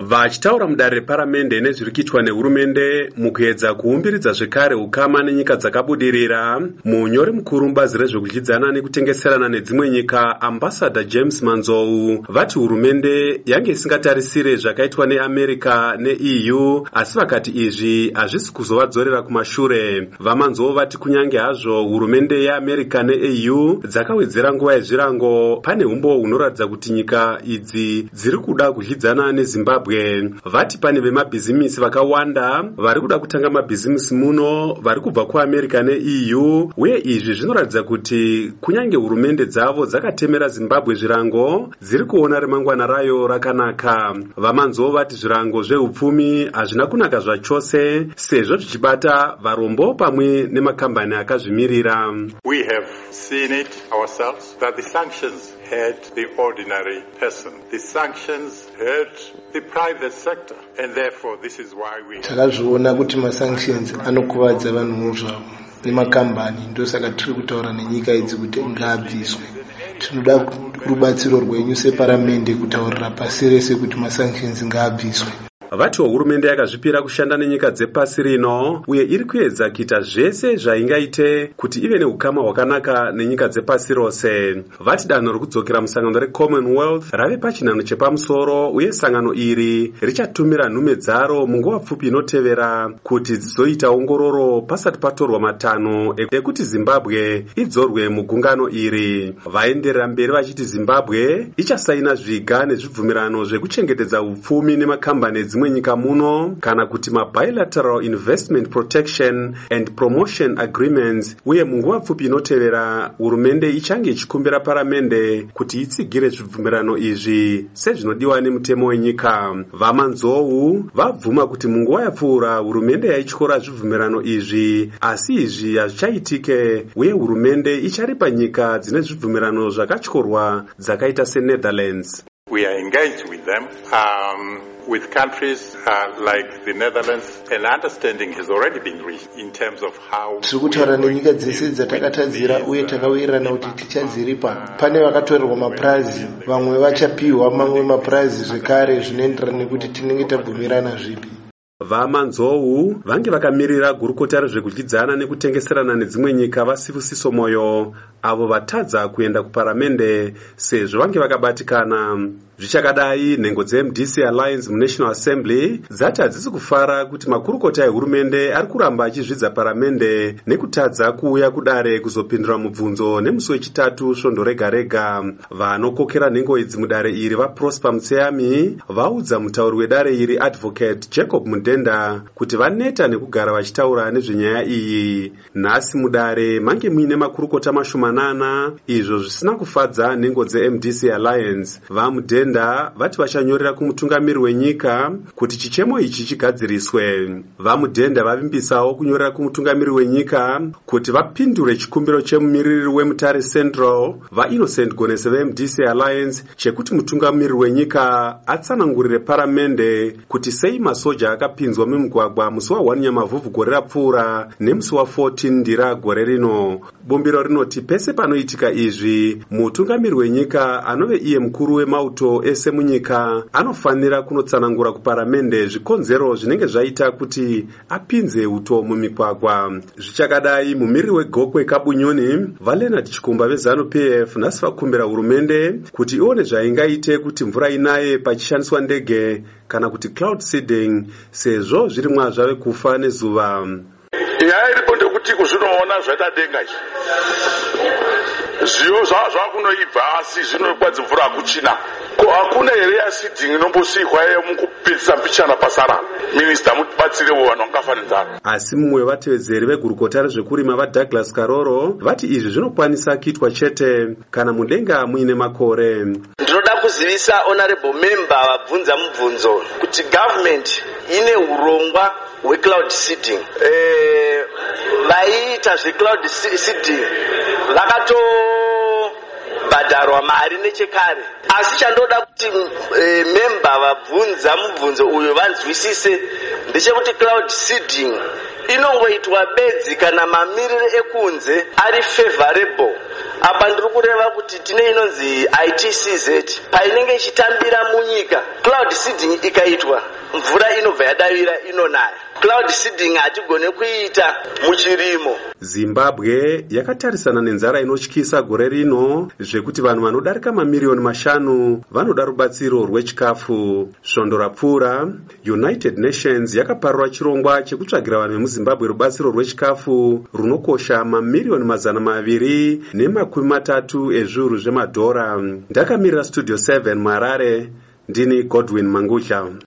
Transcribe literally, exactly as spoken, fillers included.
Vachitaura mudare reparamende nezviri kuitwa nehurumende mukuedza kuumbiridza zvekare ukama nenyika dzakabudirira, munyori mukuru mubazi rezvekudyidzana nekutengeserana nedzimwe nyika Ambassador James Manzou vati hurumende yange isingatarisire zvakaitwa neAmerica ne-E U, asi vakati izvi hazvisi kuzovadzorera kumashure. VaManzou vati kunyange hazvo hurumende yeAmerica ne-E U dzakawedzera nguva yezvirango, pane umbo hunoratidza kuti nyika idzi dziri kuda kudyidzana neZimbabwe. Vati pane vemabhizimisi vakawanda vari kuda kutanga mabhizimisi muno vari kubva kuAmerica ne-E U, uye izvi zvinoratidza kuti kunyange hurumende dzavo dzakatemera Zimbabwe zvirango, dziri kuona remangwana rayo rakanaka. VaManzou vati zvirango zveupfumi hazvina kunaka zvachose sezvo zvichibata varombo pamwe nemakambani akazvimirira. We have seen it ourselves that the sanctions hurt the ordinary person. The sanctions hurt the private sector, and therefore this is why we takazviona kuti masanctions anokuvadza vanhu muzvavo nemakambani. Ndosaka tiri kutaura nenyika idzi kuti ngaabviswe. Tinoda rubatsiro rwenyu separamende kutaurira pasi rese kuti masanctions ngaabviswe. Vatiwo hurumende yakazvipira kushanda nenyika dzepasi rino uye iri kuedza kuita zvese zvaingaite kuti ive neukama hwakanaka nenyika dzepasi rose. Vati danho rekudzokera musangano reCommonwealth rave pachinhano chepamusoro, uye sangano iri richatumira nhume dzaro munguva pfupi inotevera kuti dzizoita ongororo pasati patorwa matanho ekuti Zimbabwe idzorwe mugungano iri. Vaenderera mberi vachiti Zimbabwe ichasaina zviga nezvibvumirano zvekuchengetedza upfumi nemakambani dzimwe nyika muno kana kuti mabilateral investment protection and promotion agreements, uye munguva pfupi inotevera hurumende ichange ichikumbira paramende kuti itsigire zvibvumirano izvi sezvinodiwa nemutemo wenyika. VaManzou vabvuma kuti munguva yapfuura hurumende yaityora zvibvumirano izvi, asi izvi hazvichaitike, uye hurumende icharipa nyika dzine zvibvumirano zvakatyorwa dzakaita seNetherlands. We are engaged with them, um, with countries uh, like the Netherlands, and understanding has already been reached in terms of how tiri kutaura nenyika dzese dzatakatadzira uye takawirirana kuti tichadziripa. Pane vakatorerwa mapurazi, vamwe vachapiwa mamwe mapurazi zvekare zvinoenderana nekuti tinenge tabvumirana zvipi. VaManzou vange vakamirira gurukota rezvekudyidzana nekutengeserana nedzimwe nyika vaSibusiso Moyo, avo vatadza kuenda kuparamende sezvo vange vakabatikana. Zvichakadai, nhengo dzeM D C Alliance muNational Assembly dzati hadzisi kufara kuti makurukota ehurumende ari kuramba achizvidza paramende nekutadza kuuya kudare kuzopindura mubvunzo nemusi wechitatu svondo rega rega. Vanokokera nhengo idzi mudare iri vaProsper Mutseyami vaudza mutauri wedare iri Advocate Jacob Mudenda kuti vaneta nekugara vachitaura nezvenyaya iyi. Nhasi mudare mange muine makurukota mashomanana, izvo zvisina kufadza nhengo dzeM D C Alliance. VaMudenda vati vachanyorera kumutungamiri wenyika kuti chichemo ichi chigadziriswe. VaMudenda vavimbisawo kunyorera kumutungamiri wenyika kuti vapindure chikumbiro chemumiriri weMutare Central vaInnocent Gonese veM D C Alliance chekuti mutungamiri wenyika atsanangurire paramende kuti sei masoja akapinzwa mumugwagwa musi wa Nyamavhuvhu gore rapfuura nemusi wa fourteen Ndira gore rino. Bumbiro rinoti pese panoitika izvi, mutungamiri wenyika anove iye mukuru wemauto ese munyika anofanira kunotsanangura kuparamende zvikonzero zvinenge zvaita kuti apinze uto mumigwagwa. Zvichakadai, mumiriri weGokwe Kabunyoni vaLeonard Chikomba veZanu P F nhasi vakumbira hurumende kuti ione zvaingaite kuti mvura inaye pachishandiswa ndege kana kuti cloud seeding sezvo zviri mwazvave kufa nezuva. Nyaya iripo ndekuti kuzvinoona zvaita denga izvi zviyo zvakunoibva asi zvinokwadza mvura hakuchina. Ko hakuna here yaseeding inombosikwa mukupedzisa mpichana pasara? Minista mutibatsirewo vanhu vangafanira. Asi mumwe wevatevedzeri vegurukota rezvekurima vaDouglas Karoro vati izvi zvinokwanisa kuitwa chete kana mudenga muine makore. Ndinoda kuzivisa honorable member vabvunza mubvunzo kuti government ine urongwa hwecloud seeding. Eh, vaiita zvecloud seeding vakato bhadharwa mari nechekare, asi chandoda kuti e, member vabvunza mubvunzo uyo vanzwisise ndechekuti cloud seeding inongoitwa bedzi kana mamiriro ekunze ari favorable apa ndiri kureva kuti tine inonzi I T C Z painenge ichitambira munyika. Cloud seeding ikaitwa mvura inobva yadavira inonaya. Cloud seeding hatigone kuita muchirimo. Zimbabwe yakatarisana nenzara inotyisa gore rino zvekuti vanhu vanodarika mamiliyoni mashanu vanoda rubatsiro rwechikafu. Svondo rapfuura, United Nations yakaparura chirongwa chekutsvagira vanhu vemuZimbabwe rubatsiro rwechikafu runokosha mamiliyoni mazana maviri nemakumi matatu ezviuru zvemadhora. Ndakamirira Studio seven Marare, ndini Godwin Mangudla.